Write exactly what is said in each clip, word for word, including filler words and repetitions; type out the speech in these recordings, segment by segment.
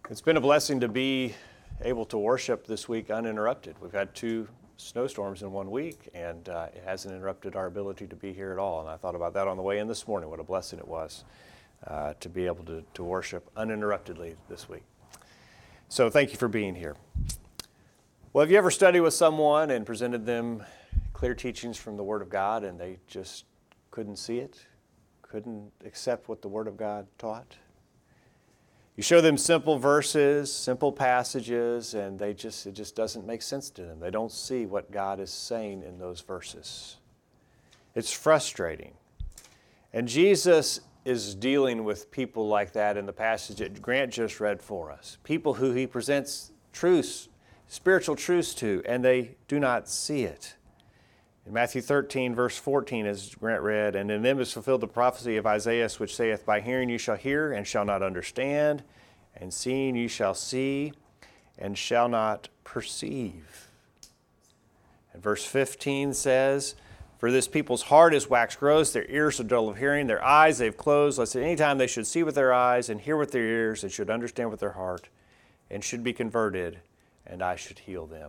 It's been a blessing to be able to worship this week uninterrupted. We've had two snowstorms in one week, and uh, it hasn't interrupted our ability to be here at all. And I thought about that on the way in this morning, what a blessing it was uh, to be able to, to worship uninterruptedly this week. So thank you for being here. Well, have you ever studied with someone and presented them clear teachings from the Word of God, and they just couldn't see it, couldn't accept what the Word of God taught? You show them simple verses, simple passages, and they just it just doesn't make sense to them. They don't see what God is saying in those verses. It's frustrating. And Jesus is dealing with people like that in the passage that Grant just read for us. People who he presents truths, spiritual truths to, and they do not see it. In Matthew thirteen, verse fourteen, as Grant read, "And in them is fulfilled the prophecy of Isaiah, which saith, By hearing you shall hear, and shall not understand, and seeing you shall see, and shall not perceive." And verse fifteen says, "For this people's heart is waxed gross, their ears are dull of hearing, their eyes they've closed, lest at any time they should see with their eyes, and hear with their ears, and should understand with their heart, and should be converted, and I should heal them."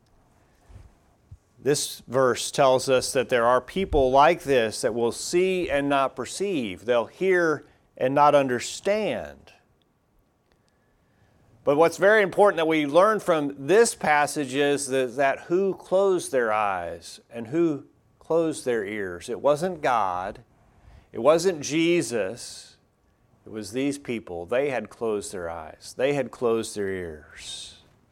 This verse tells us that there are people like this that will see and not perceive. They'll hear and not understand. But what's very important that we learn from this passage is that, that who closed their eyes and who closed their ears. It wasn't God. It wasn't Jesus. It was these people. They had closed their eyes. They had closed their ears.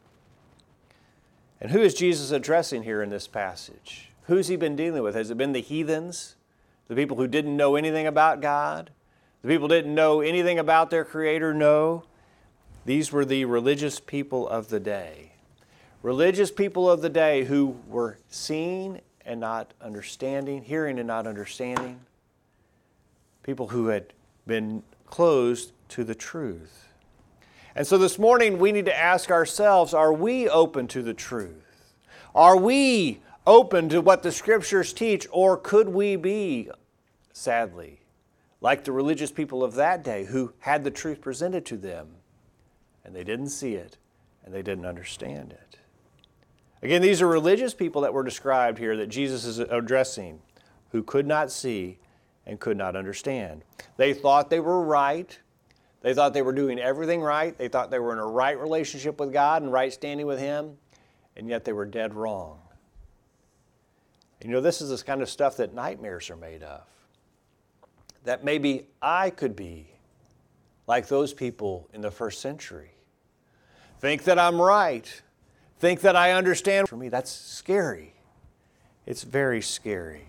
And who is Jesus addressing here in this passage? Who's he been dealing with? Has it been the heathens? The people who didn't know anything about God? The people who didn't know anything about their Creator? No. These were the religious people of the day. Religious people of the day who were seeing and not understanding, hearing and not understanding. People who had been closed to the truth. And so this morning we need to ask ourselves, are we open to the truth? Are we open to what the Scriptures teach, or could we be, sadly, like the religious people of that day who had the truth presented to them and they didn't see it and they didn't understand it? Again, these are religious people that were described here that Jesus is addressing, who could not see and could not understand. They thought they were right. They thought they were doing everything right. They thought they were in a right relationship with God and right standing with Him, and yet they were dead wrong. And you know, this is this kind of stuff that nightmares are made of. That maybe I could be like those people in the first century. Think that I'm right. Think that I understand. For me, that's scary. It's very scary.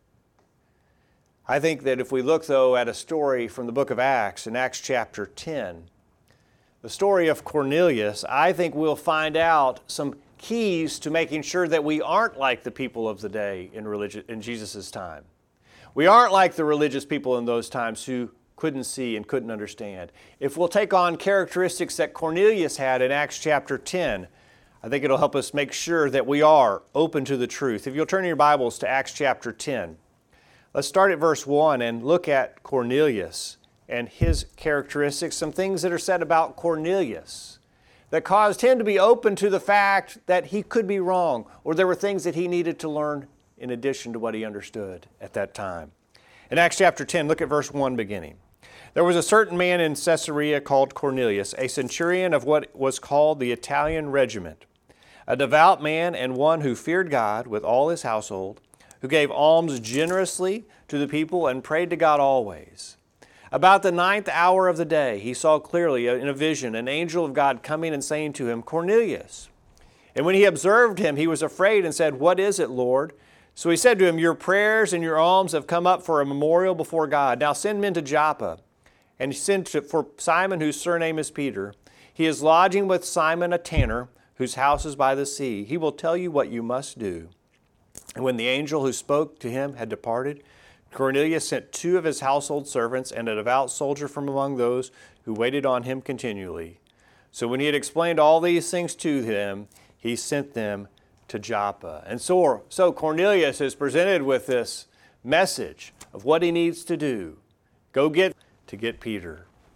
I think that if we look, though, at a story from the book of Acts, in Acts chapter ten, the story of Cornelius, I think we'll find out some keys to making sure that we aren't like the people of the day in, religi- in Jesus' time. We aren't like the religious people in those times who couldn't see and couldn't understand. If we'll take on characteristics that Cornelius had in Acts chapter ten, I think it'll help us make sure that we are open to the truth. If you'll turn your Bibles to Acts chapter ten. Let's start at verse one and look at Cornelius and his characteristics, some things that are said about Cornelius that caused him to be open to the fact that he could be wrong, or there were things that he needed to learn in addition to what he understood at that time. In Acts chapter ten, look at verse one beginning. "There was a certain man in Caesarea called Cornelius, a centurion of what was called the Italian regiment, a devout man and one who feared God with all his household, who gave alms generously to the people and prayed to God always. About the ninth hour of the day, he saw clearly in a vision an angel of God coming and saying to him, 'Cornelius.' And when he observed him, he was afraid and said, 'What is it, Lord?' So he said to him, 'Your prayers and your alms have come up for a memorial before God. Now send men to Joppa, and send to, for Simon, whose surname is Peter. He is lodging with Simon, a tanner, whose house is by the sea. He will tell you what you must do.' And when the angel who spoke to him had departed, Cornelius sent two of his household servants and a devout soldier from among those who waited on him continually. So when he had explained all these things to them, he sent them to Joppa." And so, so Cornelius is presented with this message of what he needs to do. Go get to get Peter.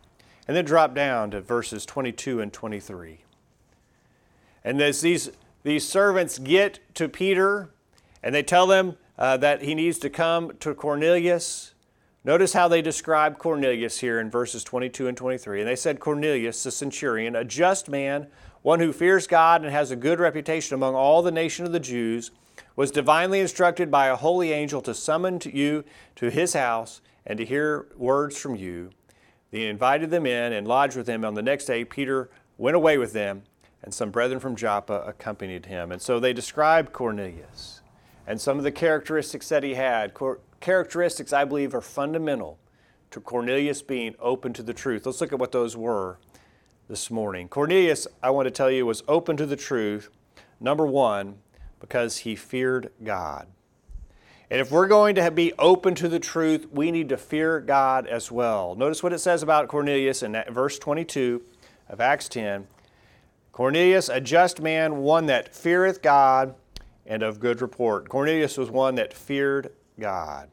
And then drop down to verses twenty-two and twenty-three. And as these, these servants get to Peter, and they tell them uh, that he needs to come to Cornelius, notice how they describe Cornelius here in verses twenty-two and twenty-three. And they said, Cornelius, the centurion, a just man, one who fears God and has a good reputation among all the nation of the Jews, was divinely instructed by a holy angel to summon to you to his house and to hear words from you. He invited them in and lodged with them. On the next day, Peter went away with them, and some brethren from Joppa accompanied him. And so they describe Cornelius and some of the characteristics that he had. Characteristics, I believe, are fundamental to Cornelius being open to the truth. Let's look at what those were this morning. Cornelius, I want to tell you, was open to the truth, number one, because he feared God. And if we're going to be open to the truth, we need to fear God as well. Notice what it says about Cornelius in verse twenty-two of Acts ten. Cornelius, a just man, one that feareth God and of good report. Cornelius was one that feared God.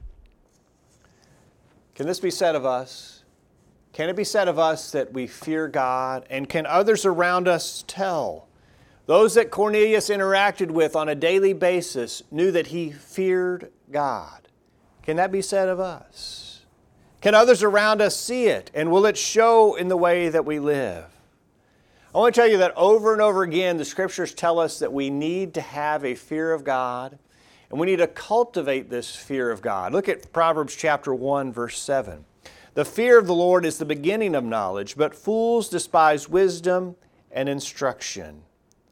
Can this be said of us? Can it be said of us that we fear God? And can others around us tell? Those that Cornelius interacted with on a daily basis knew that he feared God. Can that be said of us? Can others around us see it? And will it show in the way that we live? I want to tell you that over and over again, the Scriptures tell us that we need to have a fear of God, and we need to cultivate this fear of God. Look at Proverbs chapter one, verse seven. The fear of the Lord is the beginning of knowledge, but fools despise wisdom and instruction.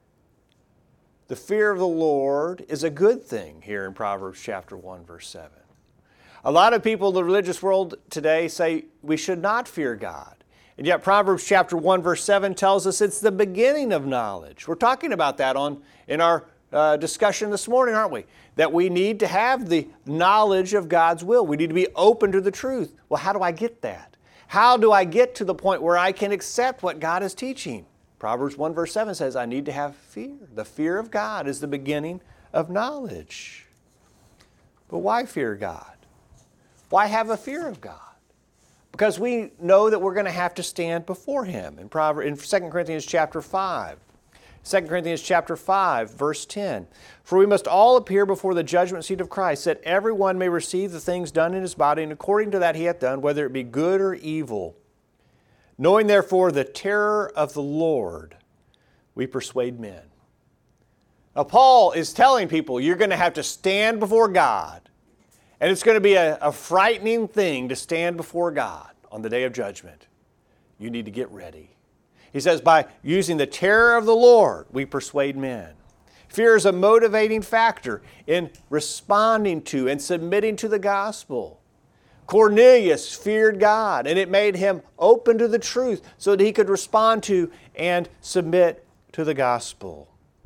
The fear of the Lord is a good thing here in Proverbs chapter one, verse seven. A lot of people in the religious world today say we should not fear God. And yet Proverbs chapter one, verse seven tells us it's the beginning of knowledge. We're talking about that on in our uh, discussion this morning, aren't we? That we need to have the knowledge of God's will. We need to be open to the truth. Well, how do I get that? How do I get to the point where I can accept what God is teaching? Proverbs one, verse seven says, I need to have fear. The fear of God is the beginning of knowledge. But why fear God? Why have a fear of God? Because we know that we're going to have to stand before Him. In, Proverbs, in Second Corinthians chapter five, Second Corinthians chapter five, verse ten. For we must all appear before the judgment seat of Christ, that everyone may receive the things done in his body, and according to that he hath done, whether it be good or evil. Knowing therefore the terror of the Lord, we persuade men. Now Paul is telling people you're going to have to stand before God. And it's going to be a, a frightening thing to stand before God on the day of judgment. You need to get ready. He says, by using the terror of the Lord, we persuade men. Fear is a motivating factor in responding to and submitting to the gospel. Cornelius feared God, and it made him open to the truth so that he could respond to and submit to the gospel.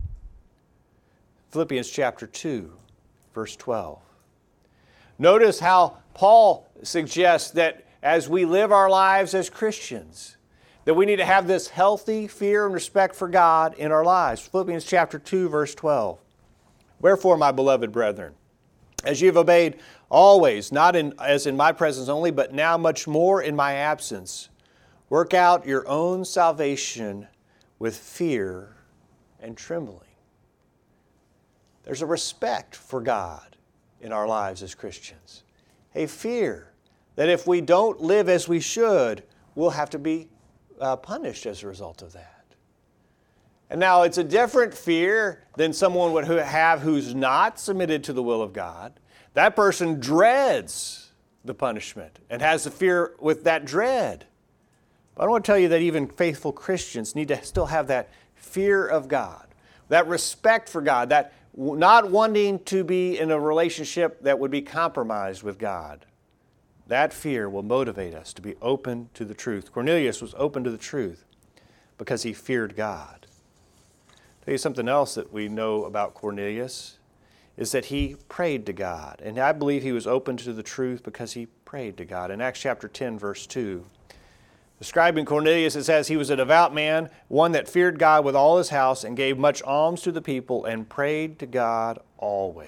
Philippians chapter two, verse twelve. Notice how Paul suggests that as we live our lives as Christians, that we need to have this healthy fear and respect for God in our lives. Philippians chapter two, verse twelve. Wherefore, my beloved brethren, as ye have obeyed always, not in, as in my presence only, but now much more in my absence, work out your own salvation with fear and trembling. There's a respect for God in our lives as Christians. A fear that if we don't live as we should, we'll have to be uh, punished as a result of that. And now it's a different fear than someone would have who's not submitted to the will of God. That person dreads the punishment and has the fear with that dread. But I want to tell you that even faithful Christians need to still have that fear of God, that respect for God, that not wanting to be in a relationship that would be compromised with God. That fear will motivate us to be open to the truth. Cornelius was open to the truth because he feared God. I'll tell you something else that we know about Cornelius is that he prayed to God. And I believe he was open to the truth because he prayed to God. In Acts chapter ten, verse two, describing Cornelius, it says, he was a devout man, one that feared God with all his house, and gave much alms to the people, and prayed to God always.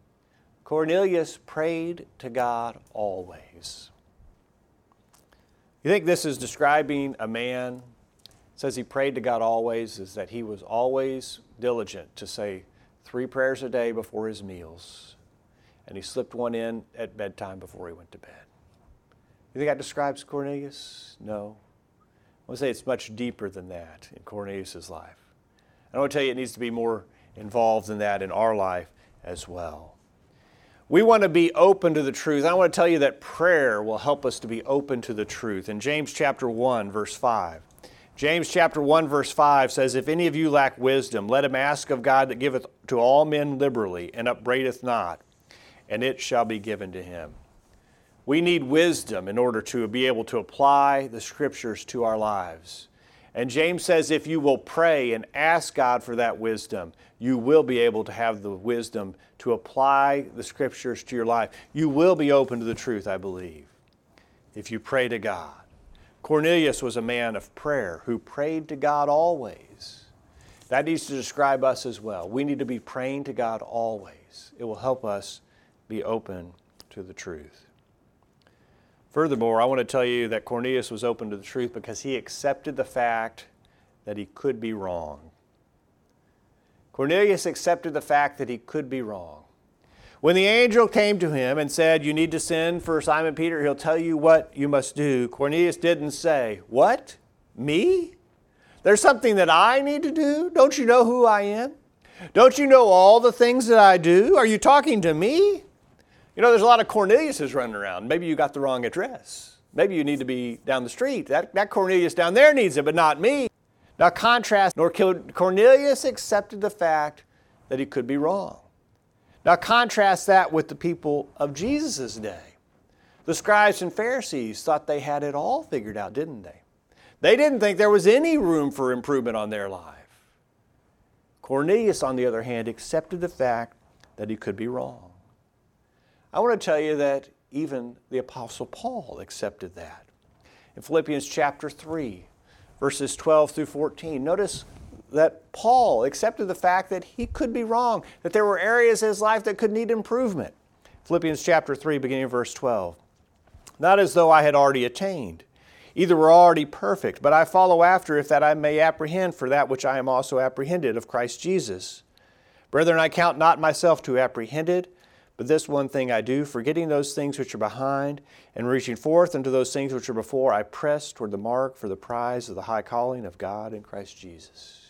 Cornelius prayed to God always. You think this is describing a man? It says he prayed to God always, is that he was always diligent to say three prayers a day before his meals. And he slipped one in at bedtime before he went to bed. You think that describes Cornelius? No. I want to say it's much deeper than that in Cornelius' life. I want to tell you it needs to be more involved than that in our life as well. We want to be open to the truth. I want to tell you that prayer will help us to be open to the truth. In James chapter one, verse five, James chapter one, verse five says, "If any of you lack wisdom, let him ask of God that giveth to all men liberally, and upbraideth not, and it shall be given to him." We need wisdom in order to be able to apply the Scriptures to our lives. And James says if you will pray and ask God for that wisdom, you will be able to have the wisdom to apply the Scriptures to your life. You will be open to the truth, I believe, if you pray to God. Cornelius was a man of prayer who prayed to God always. That needs to describe us as well. We need to be praying to God always. It will help us be open to the truth. Furthermore, I want to tell you that Cornelius was open to the truth because he accepted the fact that he could be wrong. Cornelius accepted the fact that he could be wrong. When the angel came to him and said, "You need to send for Simon Peter, he'll tell you what you must do," Cornelius didn't say, "What? Me? There's something that I need to do? Don't you know who I am? Don't you know all the things that I do? Are you talking to me?" You know, there's a lot of Corneliuses running around. Maybe you got the wrong address. Maybe you need to be down the street. That, that Cornelius down there needs it, but not me. Now contrast, nor Cornelius accepted the fact that he could be wrong. Now contrast that with the people of Jesus' day. The scribes and Pharisees thought they had it all figured out, didn't they? They didn't think there was any room for improvement on their life. Cornelius, on the other hand, accepted the fact that he could be wrong. I want to tell you that even the Apostle Paul accepted that. In Philippians chapter three, verses twelve through fourteen, notice that Paul accepted the fact that he could be wrong, that there were areas in his life that could need improvement. Philippians chapter three, beginning of verse twelve. "Not as though I had already attained, either were already perfect, but I follow after, if that I may apprehend for that which I am also apprehended of Christ Jesus. Brethren, I count not myself to have apprehended, but this one thing I do, forgetting those things which are behind, and reaching forth unto those things which are before, I press toward the mark for the prize of the high calling of God in Christ Jesus."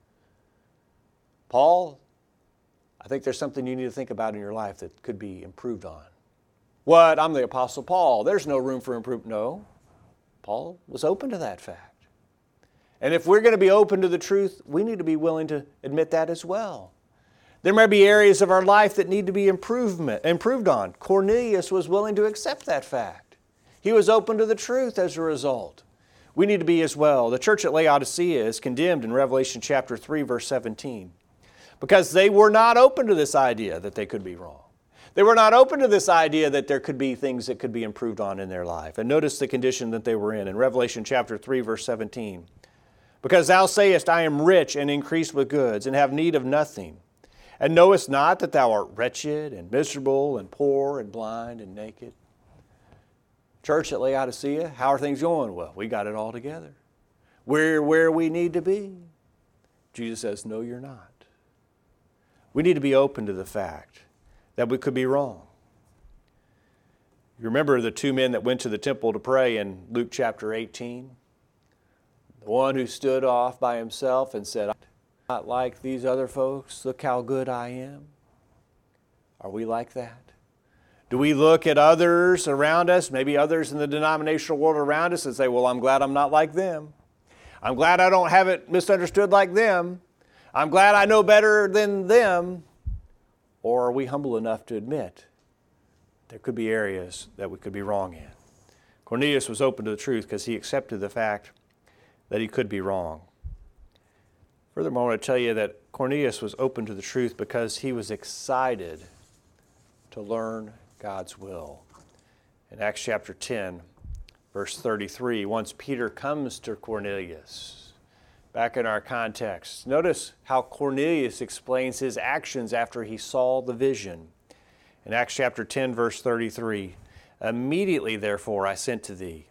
Paul, I think there's something you need to think about in your life that could be improved on. What? I'm the Apostle Paul. There's no room for improvement. No. Paul was open to that fact. And if we're going to be open to the truth, we need to be willing to admit that as well. There may be areas of our life that need to be improvement, improved on. Cornelius was willing to accept that fact. He was open to the truth as a result. We need to be as well. The church at Laodicea is condemned in Revelation chapter three, verse seventeen, because they were not open to this idea that they could be wrong. They were not open to this idea that there could be things that could be improved on in their life. And notice the condition that they were in in Revelation chapter three, verse seventeen. "Because thou sayest, I am rich and increased with goods, and have need of nothing. And knowest not that thou art wretched and miserable and poor and blind and naked?" Church at Laodicea, how are things going? Well, we got it all together. We're where we need to be. Jesus says, no, you're not. We need to be open to the fact that we could be wrong. You remember the two men that went to the temple to pray in Luke chapter eighteen? The one who stood off by himself and said, "Not like these other folks, look how good I am." Are we like that? Do we look at others around us, maybe others in the denominational world around us, and say, well, I'm glad I'm not like them. I'm glad I don't have it misunderstood like them. I'm glad I know better than them. Or are we humble enough to admit there could be areas that we could be wrong in? Cornelius was open to the truth because he accepted the fact that he could be wrong. Furthermore, I want to tell you that Cornelius was open to the truth because he was excited to learn God's will. In Acts chapter ten, verse thirty-three, once Peter comes to Cornelius, back in our context, notice how Cornelius explains his actions after he saw the vision. In Acts chapter ten, verse thirty-three, "Immediately, therefore, I sent to thee,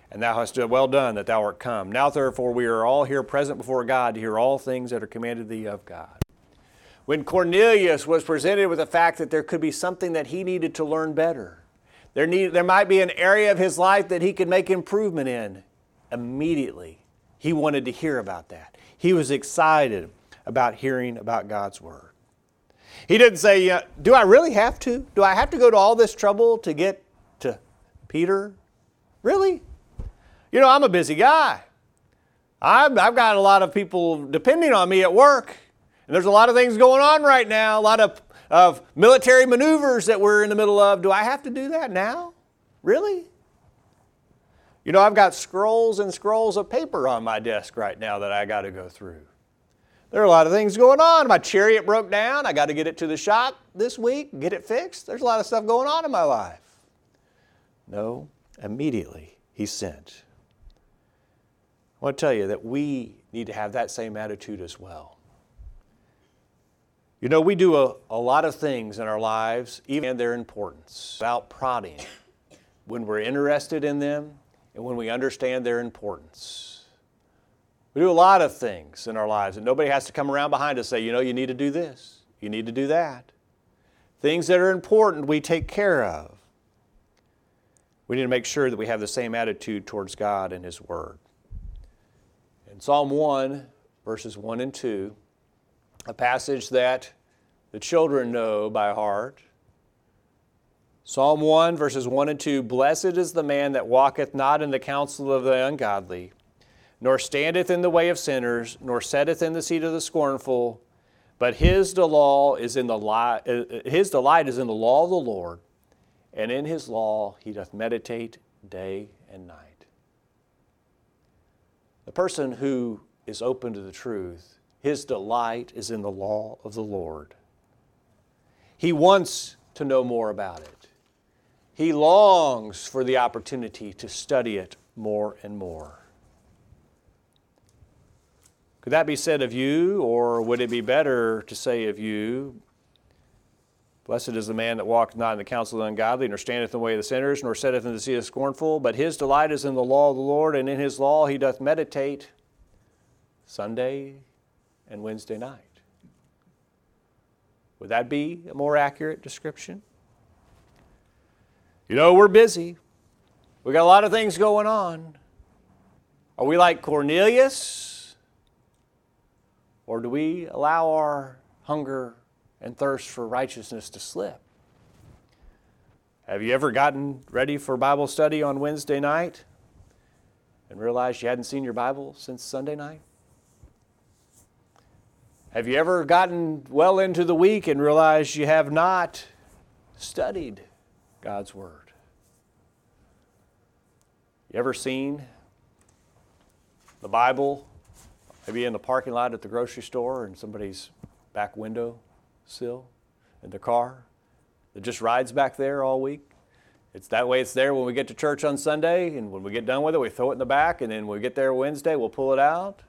And thou hast done well done that thou art come. Now therefore we are all here present before God to hear all things that are commanded thee of God. When Cornelius was presented with the fact that there could be something that he needed to learn better, there, need, there might be an area of his life that he could make improvement in, immediately he wanted to hear about that. He was excited about hearing about God's Word. He didn't say, uh, do I really have to? Do I have to go to all this trouble to get to Peter? Really? You know, I'm a busy guy. I've, I've got a lot of people depending on me at work. And there's a lot of things going on right now, a lot of, of military maneuvers that we're in the middle of. Do I have to do that now? Really? You know, I've got scrolls and scrolls of paper on my desk right now that I got to go through. There are a lot of things going on. My chariot broke down. I got to get it to the shop this week, get it fixed. There's a lot of stuff going on in my life. No, immediately he sent. I want to tell you that we need to have that same attitude as well. You know, we do a, a lot of things in our lives, even in their importance, without prodding, when we're interested in them and when we understand their importance. We do a lot of things in our lives, and nobody has to come around behind us and say, you know, you need to do this, you need to do that. Things that are important we take care of. We need to make sure that we have the same attitude towards God and His Word. In Psalm one, verses one and two, a passage that the children know by heart. Psalm one, verses one and two, Blessed is the man that walketh not in the counsel of the ungodly, nor standeth in the way of sinners, nor sitteth in the seat of the scornful, but his delight is in the li- his delight is in the law of the Lord, and in his law he doth meditate day and night. The person who is open to the truth, his delight is in the law of the Lord. He wants to know more about it. He longs for the opportunity to study it more and more. Could that be said of you, or would it be better to say of you, Blessed is the man that walketh not in the counsel of the ungodly, nor standeth in the way of the sinners, nor sitteth in the seat of the scornful, but his delight is in the law of the Lord, and in his law he doth meditate Sunday and Wednesday night. Would that be a more accurate description? You know, we're busy. We got a lot of things going on. Are we like Cornelius? Or do we allow our hunger and thirst for righteousness to slip? Have you ever gotten ready for Bible study on Wednesday night and realized you hadn't seen your Bible since Sunday night? Have you ever gotten well into the week and realized you have not studied God's Word? You ever seen the Bible maybe in the parking lot at the grocery store and somebody's back window sill in their car that just rides back there all week? It's that way it's there when we get to church on Sunday, and when we get done with it, we throw it in the back, and then when we get there Wednesday, we'll pull it out.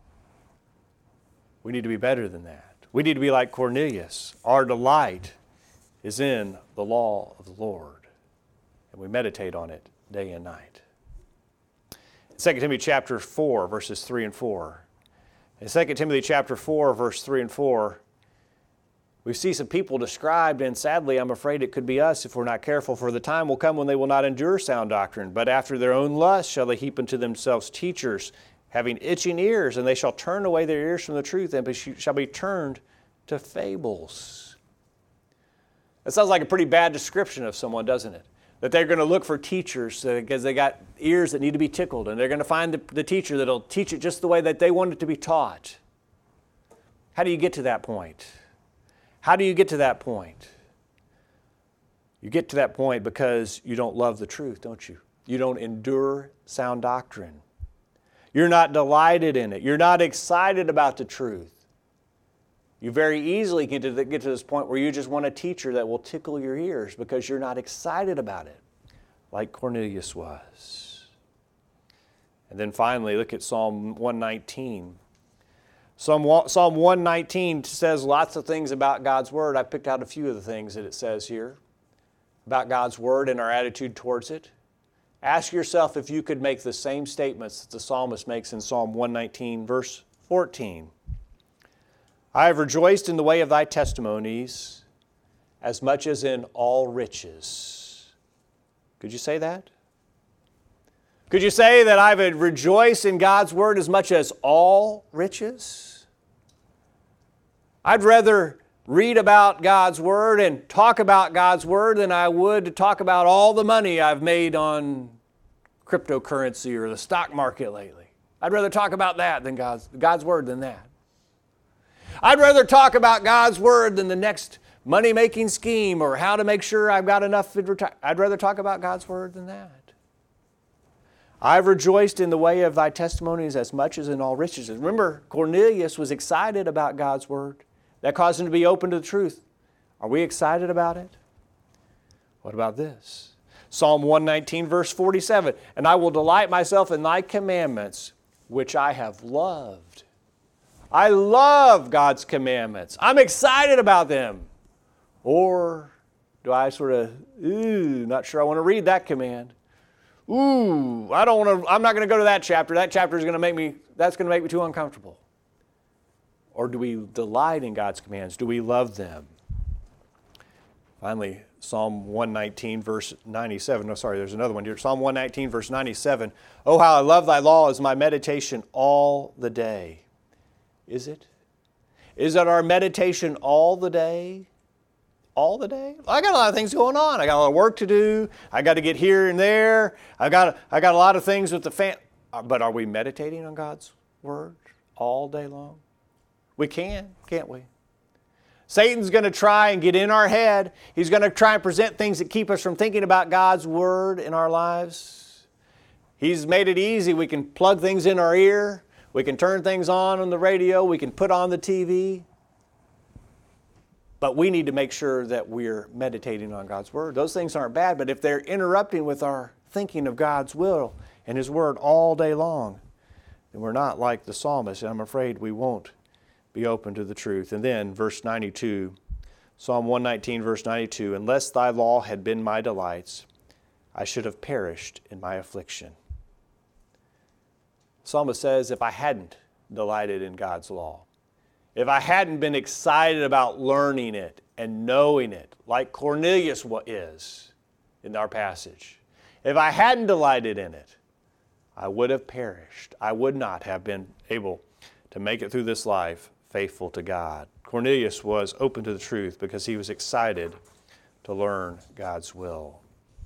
We need to be better than that. We need to be like Cornelius. Our delight is in the law of the Lord, and we meditate on it day and night. Second Timothy chapter four, verses three and four. In Second Timothy chapter four, verse three and four, we see some people described, and sadly, I'm afraid it could be us if we're not careful. For the time will come when they will not endure sound doctrine, but after their own lust shall they heap unto themselves teachers, having itching ears, and they shall turn away their ears from the truth, and shall be turned to fables. That sounds like a pretty bad description of someone, doesn't it? That they're going to look for teachers because they got ears that need to be tickled, and they're going to find the, the teacher that'll teach it just the way that they want it to be taught. How do you get to that point? How do you get to that point? You get to that point because you don't love the truth, don't you? You don't endure sound doctrine. You're not delighted in it. You're not excited about the truth. You very easily get to, the, get to this point where you just want a teacher that will tickle your ears because you're not excited about it, like Cornelius was. And then finally, look at Psalm one nineteen. Psalm, Psalm one nineteen says lots of things about God's Word. I picked out a few of the things that it says here about God's Word and our attitude towards it. Ask yourself if you could make the same statements that the psalmist makes in Psalm one nineteen, verse fourteen. I have rejoiced in the way of thy testimonies as much as in all riches. Could you say that? Could you say that I would rejoice in God's Word as much as all riches? I'd rather read about God's Word and talk about God's Word than I would to talk about all the money I've made on cryptocurrency or the stock market lately. I'd rather talk about that than God's, God's Word than that. I'd rather talk about God's Word than the next money-making scheme or how to make sure I've got enough to retire. I'd rather talk about God's Word than that. I've rejoiced in the way of thy testimonies as much as in all riches. Remember, Cornelius was excited about God's Word. That caused him to be open to the truth. Are we excited about it? What about this? Psalm one nineteen, verse forty-seven. And I will delight myself in thy commandments, which I have loved. I love God's commandments. I'm excited about them. Or do I sort of, ooh, not sure I want to read that command. Ooh, I don't want to, I'm not going to go to that chapter. That chapter is going to make me, that's going to make me too uncomfortable. Or do we delight in God's commands? Do we love them? Finally, Psalm one nineteen, verse ninety-seven. No, sorry, there's another one here. Psalm one nineteen, verse ninety-seven. Oh, how I love thy law is my meditation all the day. Is it? Is it our meditation all the day? All the day? I got a lot of things going on. I got a lot of work to do. I got to get here and there. I got I got a lot of things with the fam. But are we meditating on God's Word all day long? We can, can't we? Satan's going to try and get in our head. He's going to try and present things that keep us from thinking about God's Word in our lives. He's made it easy. We can plug things in our ear. We can turn things on on the radio. We can put on the T V. But we need to make sure that we're meditating on God's Word. Those things aren't bad, but if they're interrupting with our thinking of God's will and His Word all day long, then we're not like the psalmist, and I'm afraid we won't be open to the truth. And then verse ninety-two, Psalm one nineteen, verse ninety-two, unless thy law had been my delights, I should have perished in my affliction. The psalmist says, if I hadn't delighted in God's law, if I hadn't been excited about learning it and knowing it, like Cornelius is in our passage, if I hadn't delighted in it, I would have perished. I would not have been able to make it through this life faithful to God. Cornelius was open to the truth because he was excited to learn God's will.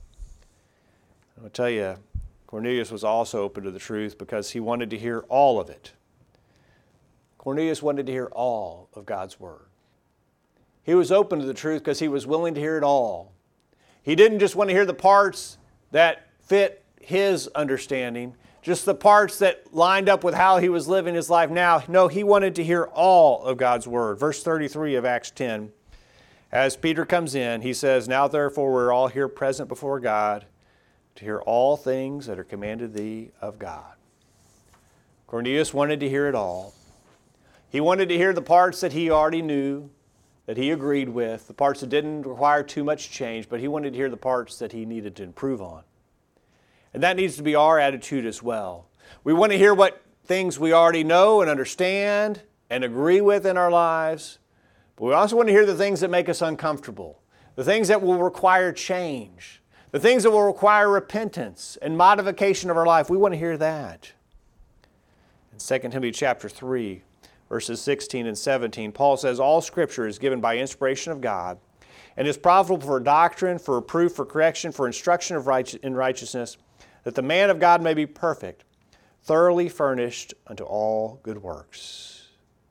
I'll tell you, Cornelius was also open to the truth because he wanted to hear all of it. Cornelius wanted to hear all of God's Word. He was open to the truth because he was willing to hear it all. He didn't just want to hear the parts that fit his understanding, just the parts that lined up with how he was living his life now. No, he wanted to hear all of God's Word. Verse thirty-three of Acts ten, as Peter comes in, he says, now therefore we're all here present before God to hear all things that are commanded thee of God. Cornelius wanted to hear it all. He wanted to hear the parts that he already knew, that he agreed with, the parts that didn't require too much change, but he wanted to hear the parts that he needed to improve on. And that needs to be our attitude as well. We want to hear what things we already know and understand and agree with in our lives, but we also want to hear the things that make us uncomfortable, the things that will require change, the things that will require repentance and modification of our life. We want to hear that. In Second Timothy chapter three, verses sixteen and seventeen, Paul says, all Scripture is given by inspiration of God and is profitable for doctrine, for reproof, for correction, for instruction of right- in righteousness, that the man of God may be perfect, thoroughly furnished unto all good works.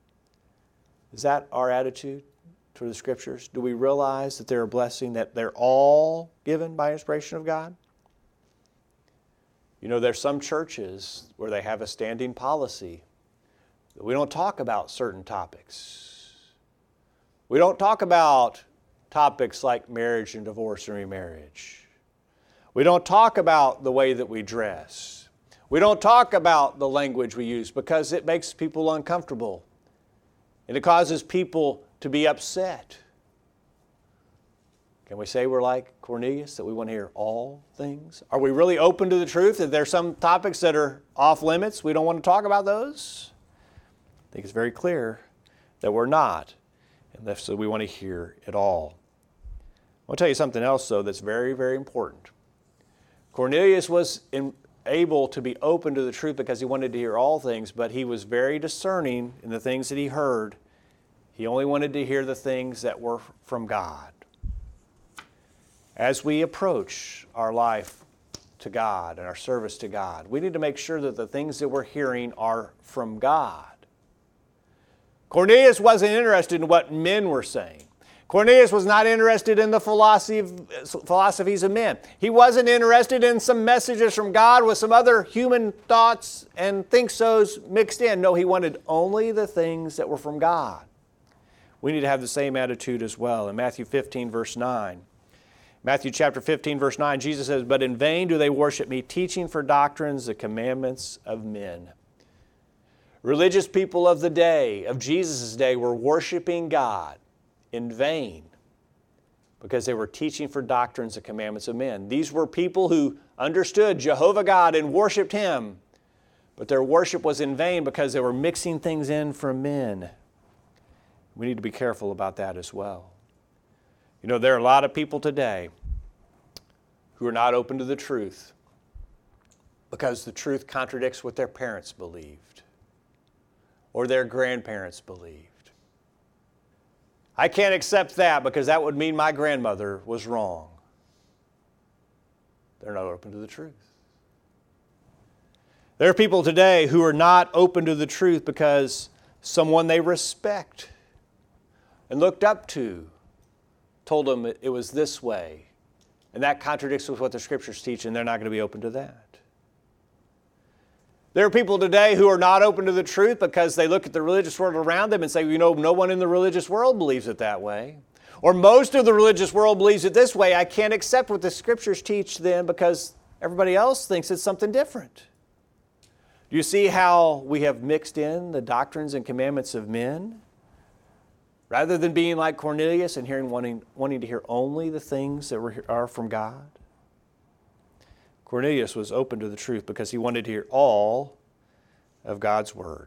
Is that our attitude toward the Scriptures? Do we realize that they're a blessing, that they're all given by inspiration of God? You know, there's some churches where they have a standing policy that we don't talk about certain topics. We don't talk about topics like marriage and divorce and remarriage. We don't talk about the way that we dress. We don't talk about the language we use because it makes people uncomfortable and it causes people to be upset. Can we say we're like Cornelius, that we want to hear all things? Are we really open to the truth? That there are some topics that are off limits, we don't want to talk about those? I think it's very clear that we're not, and so we want to hear it all. I'll tell you something else, though, that's very, very important. Cornelius was in, able to be open to the truth because he wanted to hear all things, but he was very discerning in the things that he heard. He only wanted to hear the things that were from God. As we approach our life to God and our service to God, we need to make sure that the things that we're hearing are from God. Cornelius wasn't interested in what men were saying. Cornelius was not interested in the philosophy, philosophies of men. He wasn't interested in some messages from God with some other human thoughts and think-sos mixed in. No, he wanted only the things that were from God. We need to have the same attitude as well. In Matthew fifteen, verse nine, Matthew chapter fifteen, verse nine, Jesus says, "But in vain do they worship me, teaching for doctrines the commandments of men." Religious people of the day, of Jesus' day, were worshiping God in vain because they were teaching for doctrines the commandments of men. These were people who understood Jehovah God and worshiped Him, but their worship was in vain because they were mixing things in from men. We need to be careful about that as well. You know, there are a lot of people today who are not open to the truth because the truth contradicts what their parents believed or their grandparents believed. I can't accept that because that would mean my grandmother was wrong. They're not open to the truth. There are people today who are not open to the truth because someone they respect and looked up to told them it was this way, and that contradicts with what the Scriptures teach, and they're not going to be open to that. There are people today who are not open to the truth because they look at the religious world around them and say, you know, no one in the religious world believes it that way. Or most of the religious world believes it this way. I can't accept what the Scriptures teach then because everybody else thinks it's something different. Do you see how we have mixed in the doctrines and commandments of men? Rather than being like Cornelius and hearing, wanting, wanting to hear only the things that were, are from God. Cornelius was open to the truth because he wanted to hear all of God's Word.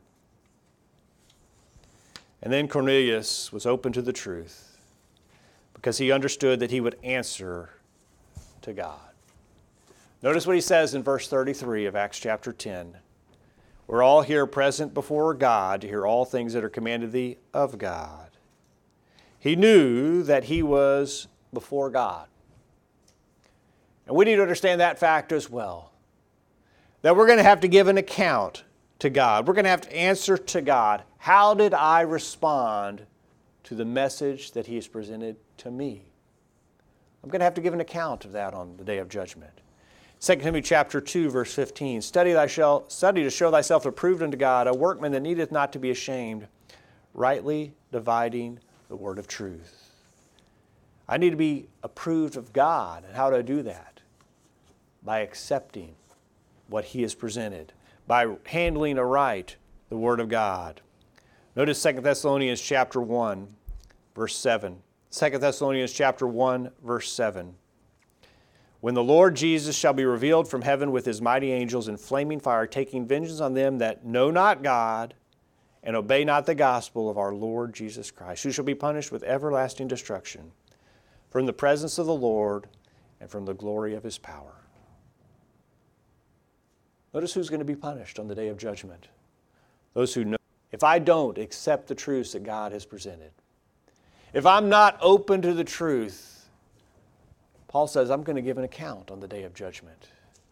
And then Cornelius was open to the truth because he understood that he would answer to God. Notice what he says in verse thirty-three of Acts chapter ten. We're all here present before God to hear all things that are commanded thee of God. He knew that he was before God. And we need to understand that fact as well. That we're going to have to give an account to God. We're going to have to answer to God. How did I respond to the message that He has presented to me? I'm going to have to give an account of that on the day of judgment. Second Timothy chapter two, verse fifteen. Study, thy shall, study to show thyself approved unto God, a workman that needeth not to be ashamed, rightly dividing the word of truth. I need to be approved of God. And how do I do that? By accepting what He has presented, by handling aright the Word of God. Notice Second Thessalonians chapter one, verse seven. Second Thessalonians chapter one, verse seven. When the Lord Jesus shall be revealed from heaven with His mighty angels in flaming fire, taking vengeance on them that know not God and obey not the gospel of our Lord Jesus Christ, who shall be punished with everlasting destruction from the presence of the Lord and from the glory of His power. Notice who's going to be punished on the day of judgment. Those who know. If I don't accept the truths that God has presented, if I'm not open to the truth, Paul says I'm going to give an account on the day of judgment.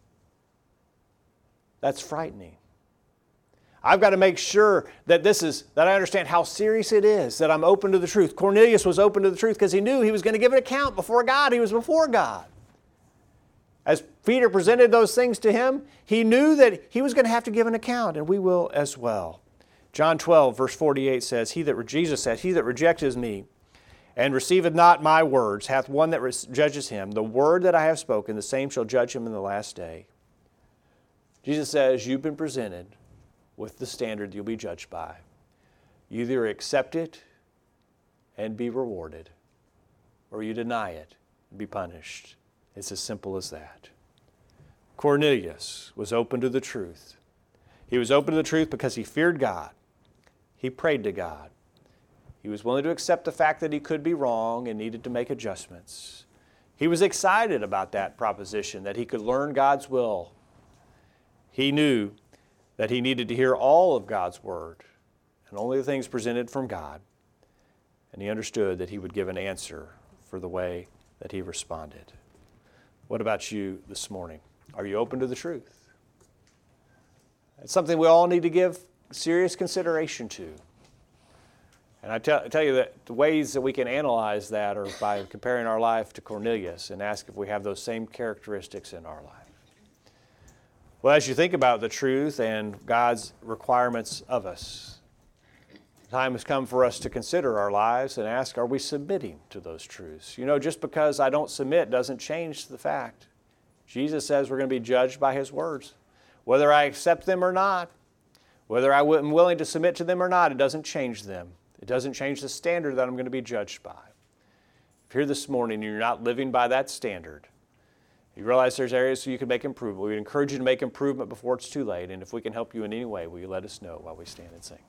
That's frightening. I've got to make sure that this is, that I understand how serious it is, that I'm open to the truth. Cornelius was open to the truth because he knew he was going to give an account before God. He was before God. As Peter presented those things to him, he knew that he was going to have to give an account, and we will as well. John twelve, verse forty-eight says, He that, Jesus said, He that rejecteth me and receiveth not my words hath one that judges him. The word that I have spoken, the same shall judge him in the last day. Jesus says, you've been presented with the standard you'll be judged by. You either accept it and be rewarded, or you deny it be punished. It's as simple as that. Cornelius was open to the truth. He was open to the truth because he feared God. He prayed to God. He was willing to accept the fact that he could be wrong and needed to make adjustments. He was excited about that proposition, that he could learn God's will. He knew that he needed to hear all of God's word and only the things presented from God. And he understood that he would give an answer for the way that he responded. What about you this morning? Are you open to the truth? It's something we all need to give serious consideration to. And I tell, I tell you that the ways that we can analyze that are by comparing our life to Cornelius and ask if we have those same characteristics in our life. Well, as you think about the truth and God's requirements of us, the time has come for us to consider our lives and ask, are we submitting to those truths? You know, just because I don't submit doesn't change the fact. Jesus says we're going to be judged by His words. Whether I accept them or not, whether I'm willing to submit to them or not, it doesn't change them. It doesn't change the standard that I'm going to be judged by. If you're here this morning and you're not living by that standard, you realize there's areas you can make improvement. We would encourage you to make improvement before it's too late. And if we can help you in any way, will you let us know while we stand and sing?